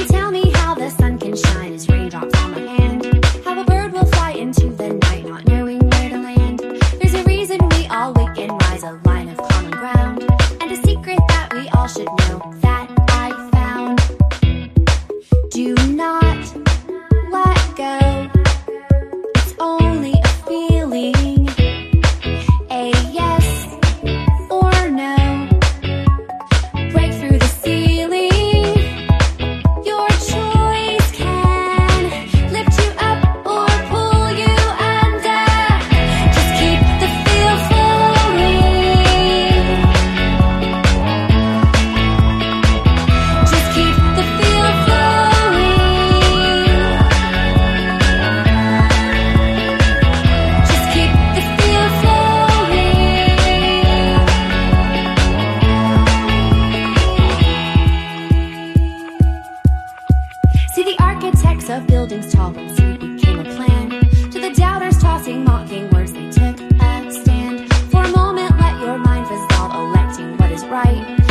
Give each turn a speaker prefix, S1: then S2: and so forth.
S1: you tell me how the sun can shine as raindrops on my hand? How a bird will fly into the night not knowing where to land? There's a reason we all wake and rise, a line of common ground, and a secret that we all should know that I found. Do not let go. It's only a feeling, a yes or no. Break through the ceiling. Your choice can lift you up or pull you under. Just keep the feel flowing. Just keep the feel flowing. Just keep the feel flowing. See the architects of buildings tall and seed became a plan. To the doubters tossing mocking words, they took a stand. For a moment, let your mind resolve, electing what is right.